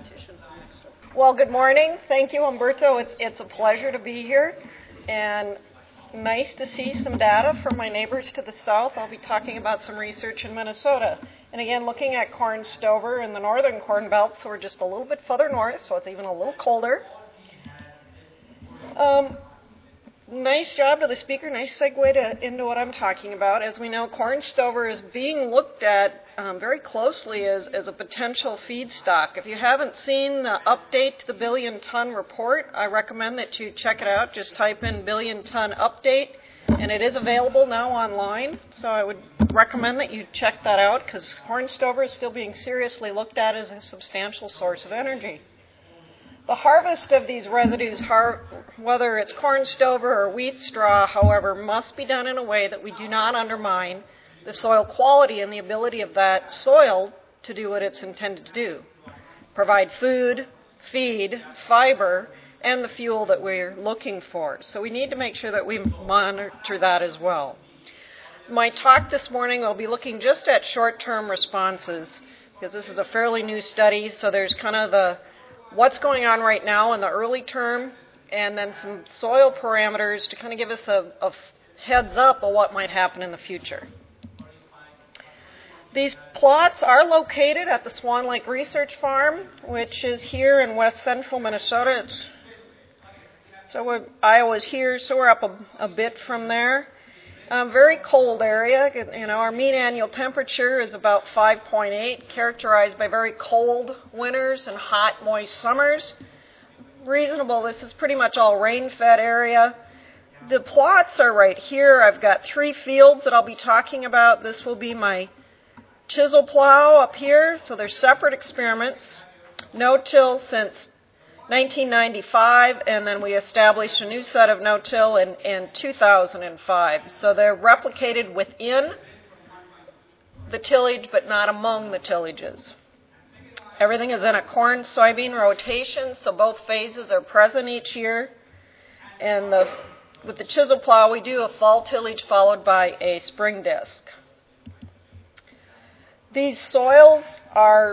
Well, good morning. Thank you, Umberto. It's a pleasure to be here, and nice to see some data from my neighbors to the south. I'll be talking about some research in Minnesota. And again, looking at corn stover in the northern corn belt, so we're just a little bit further north, so it's even a little colder. Nice job to the speaker. Nice segue into what I'm talking about. As we know, corn stover is being looked at very closely as a potential feedstock. If you haven't seen the update to the billion ton report, I recommend that you check it out. Just type in billion ton update, and it is available now online. So I would recommend that you check that out because corn stover is still being seriously looked at as a substantial source of energy. The harvest of these residues, whether it's corn stover or wheat straw, however, must be done in a way that we do not undermine the soil quality and the ability of that soil to do what it's intended to do. Provide food, feed, fiber, and the fuel that we're looking for. So we need to make sure that we monitor that as well. My talk this morning will be looking just at short-term responses because this is a fairly new study, so there's kind of the what's going on right now in the early term, and then some soil parameters to kind of give us a heads up of what might happen in the future. These plots are located at the Swan Lake Research Farm, which is here in west central Minnesota. Iowa's here, so we're up a bit from there. Very cold area. Our mean annual temperature is about 5.8, characterized by very cold winters and hot, moist summers. Reasonable. This is pretty much all rain-fed area. The plots are right here. I've got 3 fields that I'll be talking about. This will be my chisel plow up here. So they're separate experiments. No-till since 1995, and then we established a new set of no-till in 2005. So they're replicated within the tillage, but not among the tillages. Everything is in a corn-soybean rotation, so both phases are present each year. And with the chisel plow, we do a fall tillage followed by a spring disc. These soils are,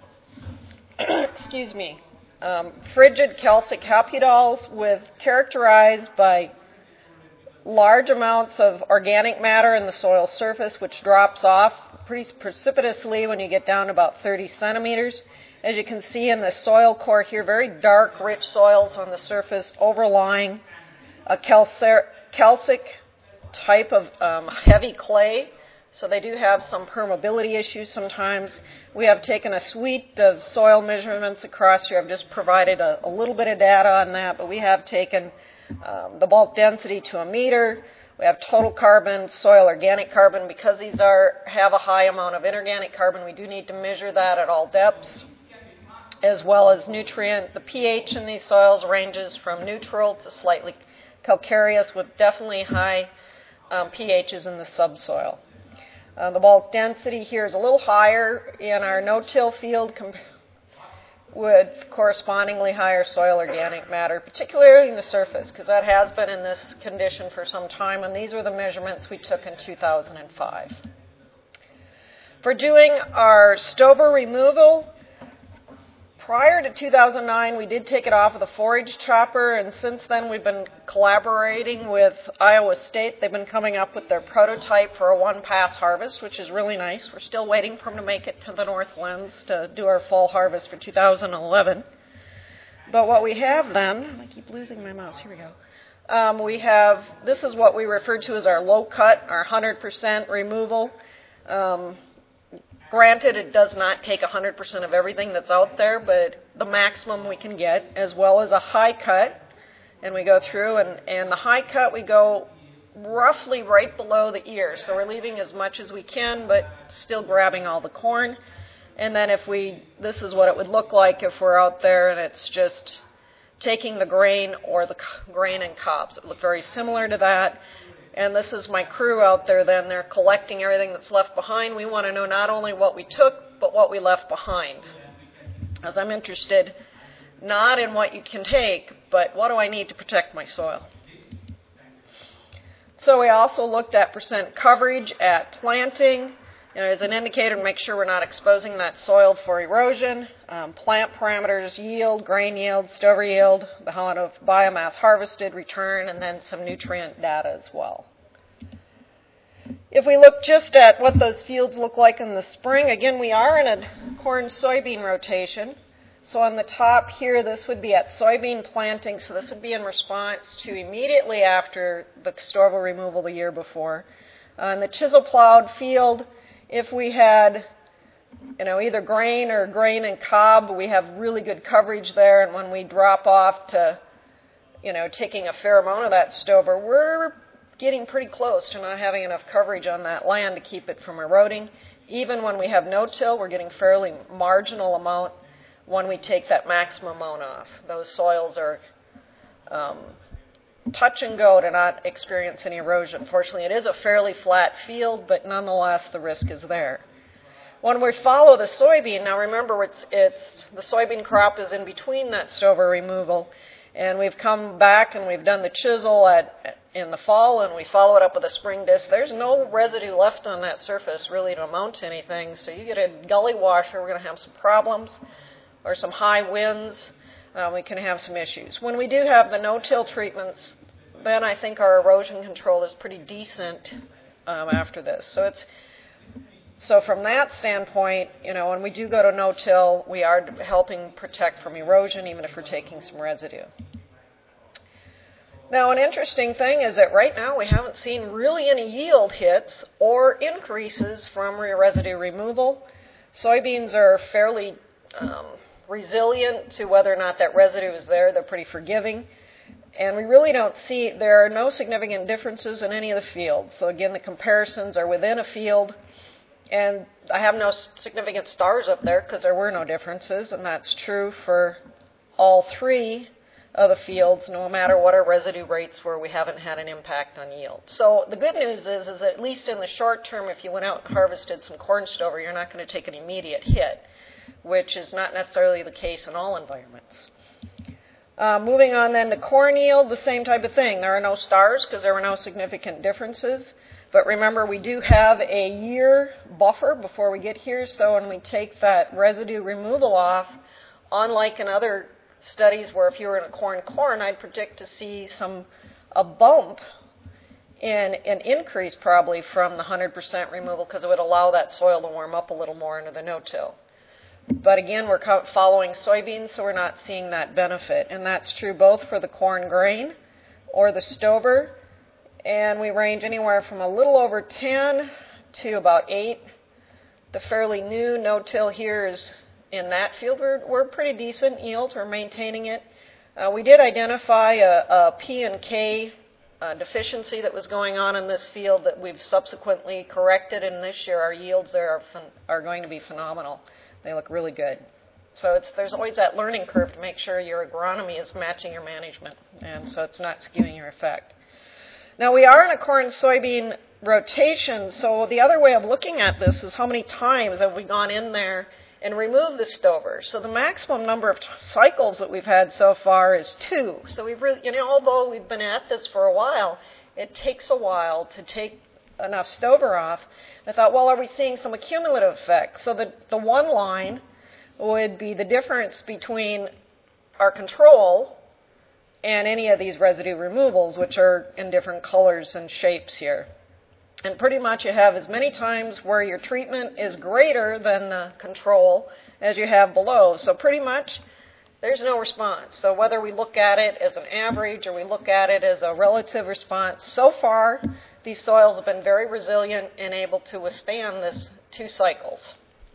frigid calcic hapudols characterized by large amounts of organic matter in the soil surface, which drops off pretty precipitously when you get down to about 30 centimeters. As you can see in the soil core here, very dark, rich soils on the surface overlying a calcic type of heavy clay. So they do have some permeability issues sometimes. We have taken a suite of soil measurements across here. I've just provided a little bit of data on that, but we have taken the bulk density to a meter. We have total carbon, soil organic carbon. Because these have a high amount of inorganic carbon, we do need to measure that at all depths, as well as nutrient. The pH in these soils ranges from neutral to slightly calcareous, with definitely high pHs in the subsoil. The bulk density here is a little higher in our no-till field with correspondingly higher soil organic matter, particularly in the surface, because that has been in this condition for some time, and these were the measurements we took in 2005. For doing our stover removal, prior to 2009, we did take it off of the forage chopper, and since then we've been collaborating with Iowa State. They've been coming up with their prototype for a one-pass harvest, which is really nice. We're still waiting for them to make it to the Northlands to do our fall harvest for 2011. But what we have then, I keep losing my mouse, here we go. This is what we refer to as our low cut, our 100% removal. Granted, it does not take 100% of everything that's out there, but the maximum we can get, as well as a high cut. And we go through, and the high cut, we go roughly right below the ear. So we're leaving as much as we can, but still grabbing all the corn. And then this is what it would look like if we're out there and it's just taking the grain or the grain and cobs. It would look very similar to that. And this is my crew out there then. They're collecting everything that's left behind. We want to know not only what we took, but what we left behind. As I'm interested not in what you can take, but what do I need to protect my soil. So we also looked at percent coverage at planting. As an indicator to make sure we're not exposing that soil for erosion. Plant parameters, yield, grain yield, stover yield, the amount of biomass harvested, return, and then some nutrient data as well. If we look just at what those fields look like in the spring, again, we are in a corn-soybean rotation. So on the top here, this would be at soybean planting. So this would be in response to immediately after the stover removal the year before. On the chisel-plowed field, if we had either grain or grain and cob, we have really good coverage there. And when we drop off to taking a fair amount of that stover, we're getting pretty close to not having enough coverage on that land to keep it from eroding. Even when we have no-till, we're getting fairly marginal amount when we take that maximum amount off. Those soils are touch and go to not experience any erosion. Fortunately, it is a fairly flat field, but nonetheless, the risk is there. When we follow the soybean, now remember, the soybean crop is in between that stover removal, and we've come back and we've done the chisel in the fall, and we follow it up with a spring disc. There's no residue left on that surface really to amount to anything, so you get a gully washer, we're going to have some problems, or some high winds. We can have some issues. When we do have the no-till treatments, then I think our erosion control is pretty decent after this. So from that standpoint, when we do go to no-till, we are helping protect from erosion, even if we're taking some residue. Now, an interesting thing is that right now we haven't seen really any yield hits or increases from residue removal. Soybeans are fairly resilient to whether or not that residue is there. They're pretty forgiving. And we really don't see, there are no significant differences in any of the fields. So again, the comparisons are within a field. And I have no significant stars up there because there were no differences. And that's true for all three of the fields, no matter what our residue rates were, we haven't had an impact on yield. So the good news is that at least in the short term, if you went out and harvested some corn stover, you're not going to take an immediate hit, which is not necessarily the case in all environments. Moving on then to corn yield, the same type of thing. There are no stars because there were no significant differences. But remember, we do have a year buffer before we get here. So when we take that residue removal off, unlike in other studies where if you were in a corn, I'd predict to see a bump in an increase probably from the 100% removal because it would allow that soil to warm up a little more into the no-till. But again, we're following soybeans, so we're not seeing that benefit. And that's true both for the corn grain or the stover. And we range anywhere from a little over 10 to about 8. The fairly new no-till here is in that field. We're pretty decent yields. We're maintaining it. We did identify a P and K deficiency that was going on in this field that we've subsequently corrected. And this year, our yields there are going to be phenomenal. They look really good. So there's always that learning curve to make sure your agronomy is matching your management, and so it's not skewing your effect. Now, we are in a corn-soybean rotation, so the other way of looking at this is how many times have we gone in there and removed the stover. So the maximum number of cycles that we've had so far is 2. So we've really, although we've been at this for a while, it takes a while to take enough stover off. I thought, well, are we seeing some accumulative effect? So the one line would be the difference between our control and any of these residue removals, which are in different colors and shapes here. And pretty much you have as many times where your treatment is greater than the control as you have below. So pretty much there's no response. So whether we look at it as an average or we look at it as a relative response, so far these soils have been very resilient and able to withstand this 2 cycles.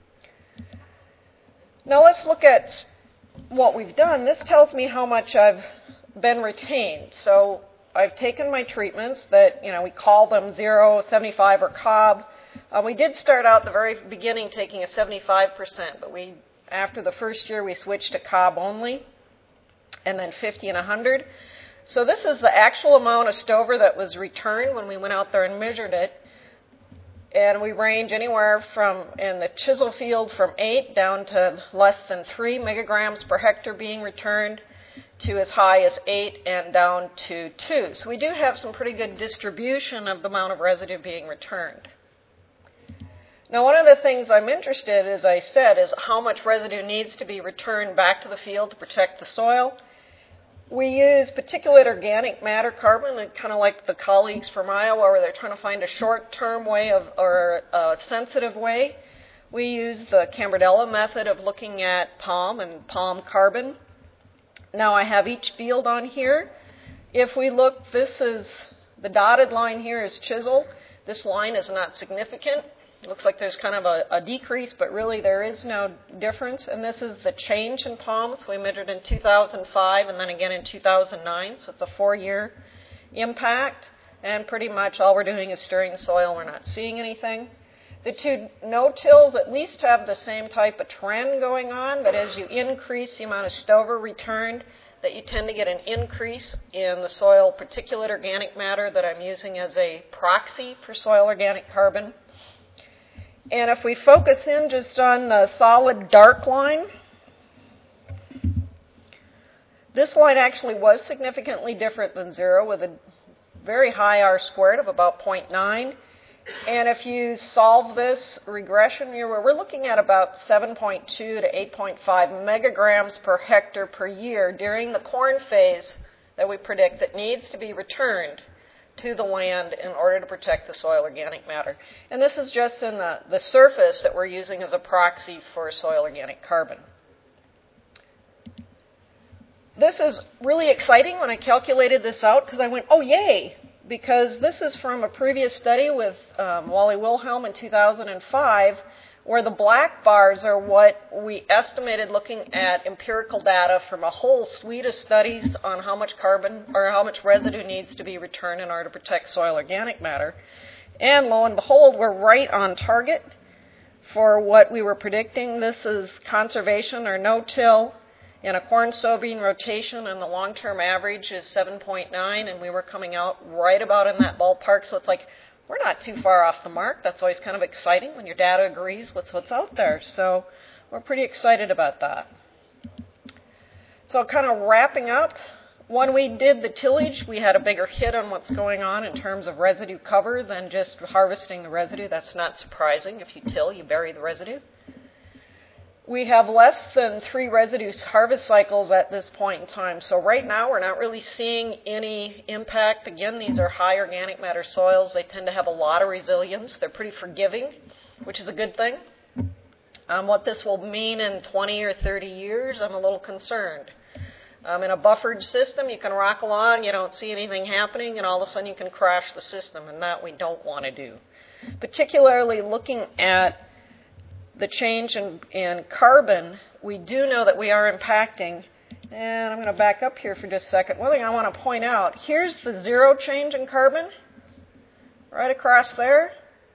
Now let's look at what we've done. This tells me how much I've been retained. So I've taken my treatments that, we call them 0, 75, or cob. We did start out at the very beginning taking a 75%, but after the first year we switched to cob only, and then 50 and 100. So this is the actual amount of stover that was returned when we went out there and measured it. And we range anywhere from, in the chisel field, from 8 down to less than 3 megagrams per hectare being returned, to as high as 8 and down to 2. So we do have some pretty good distribution of the amount of residue being returned. Now, one of the things I'm interested in, as I said, is how much residue needs to be returned back to the field to protect the soil. We use particulate organic matter carbon, and kind of like the colleagues from Iowa, where they're trying to find a short-term way or a sensitive way. We use the Cambridella method of looking at palm and palm carbon. Now I have each field on here. If we look, this is the dotted line here is chisel. This line is not significant. It looks like there's kind of a decrease, but really there is no difference. And this is the change in palms. We measured in 2005 and then again in 2009. So it's a 4-year impact. And pretty much all we're doing is stirring the soil. We're not seeing anything. The two no-tills at least have the same type of trend going on, but as you increase the amount of stover returned, that you tend to get an increase in the soil particulate organic matter that I'm using as a proxy for soil organic carbon. And if we focus in just on the solid dark line, this line actually was significantly different than 0 with a very high R-squared of about 0.9. And if you solve this regression, we're looking at about 7.2 to 8.5 megagrams per hectare per year during the corn phase that we predict that needs to be returned to the land in order to protect the soil organic matter. And this is just in the surface that we're using as a proxy for soil organic carbon. This is really exciting when I calculated this out because I went, oh, yay! Because this is from a previous study with Wally Wilhelm in 2005, where the black bars are what we estimated looking at empirical data from a whole suite of studies on how much carbon or how much residue needs to be returned in order to protect soil organic matter. And lo and behold, we're right on target for what we were predicting. This is conservation or no-till in a corn soybean rotation, and the long-term average is 7.9, and we were coming out right about in that ballpark. So it's like, we're not too far off the mark. That's always kind of exciting when your data agrees with what's out there. So we're pretty excited about that. So kind of wrapping up, when we did the tillage, we had a bigger hit on what's going on in terms of residue cover than just harvesting the residue. That's not surprising. If you till, you bury the residue. We have less than 3 residue harvest cycles at this point in time. So right now we're not really seeing any impact. Again, these are high organic matter soils. They tend to have a lot of resilience. They're pretty forgiving, which is a good thing. What this will mean in 20 or 30 years, I'm a little concerned. In a buffered system, you can rock along, you don't see anything happening, and all of a sudden you can crash the system, and that we don't want to do. Particularly looking at the change in carbon, we do know that we are impacting, and I'm going to back up here for just a second. One thing I want to point out, here's the 0 change in carbon, right across there.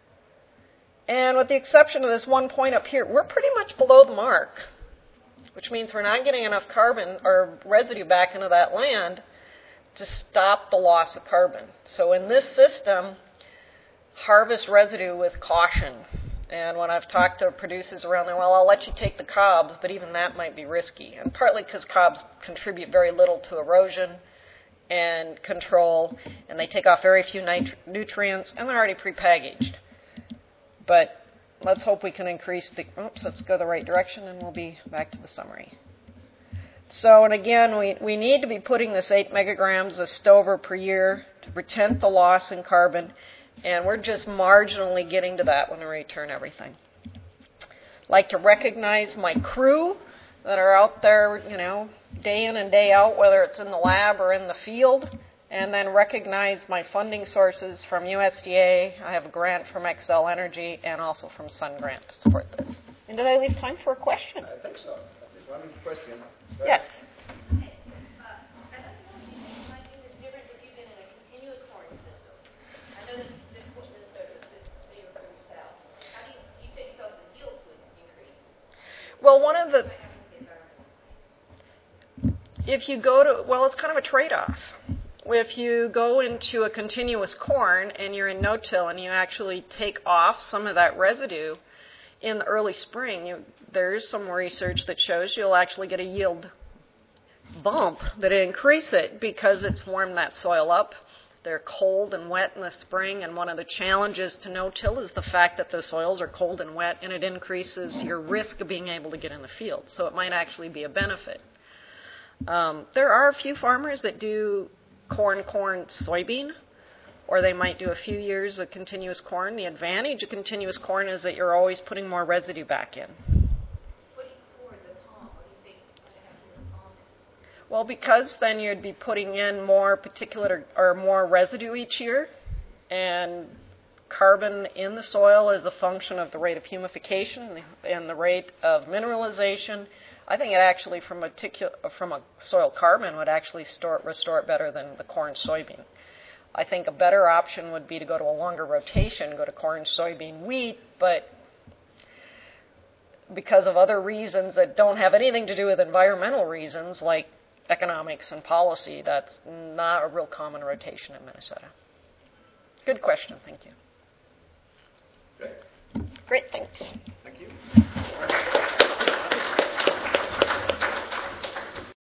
And with the exception of this one point up here, we're pretty much below the mark, which means we're not getting enough carbon or residue back into that land to stop the loss of carbon. So in this system, harvest residue with caution. And when I've talked to producers around there, well, I'll let you take the cobs, but even that might be risky. And partly because cobs contribute very little to erosion and control, and they take off very few nutrients, and they're already prepackaged. But let's hope we can increase the, let's go the right direction, and we'll be back to the summary. So, and again, we need to be putting this 8 megagrams of stover per year to prevent the loss in carbon. And we're just marginally getting to that when we return everything. I'd like to recognize my crew that are out there, day in and day out, whether it's in the lab or in the field, and then recognize my funding sources from USDA. I have a grant from Excel Energy and also from Sun Grant to support this. And did I leave time for a question? I think so. There's one question. Right? Yes. Well, one of the, if you go to, well, it's kind of a trade-off. If you go into a continuous corn and you're in no-till and you actually take off some of that residue in the early spring, there is some research that shows you'll actually get a yield bump that increase it because it's warmed that soil up They're cold and wet in the spring, and one of the challenges to no-till is the fact that the soils are cold and wet, and it increases your risk of being able to get in the field. So it might actually be a benefit. There are a few farmers that do corn, soybean, or they might do a few years of continuous corn. The advantage of continuous corn is that you're always putting more residue back in. Well, because then you'd be putting in more particulate or more residue each year, and carbon in the soil is a function of the rate of humification and the rate of mineralization. I think it actually, from a soil carbon, would actually restore it better than the corn soybean. I think a better option would be to go to a longer rotation, go to corn, soybean, wheat, but because of other reasons that don't have anything to do with environmental reasons, like economics and policy, that's not a real common rotation in Minnesota. Good question, thank you. Okay. Great, thanks. Thank you.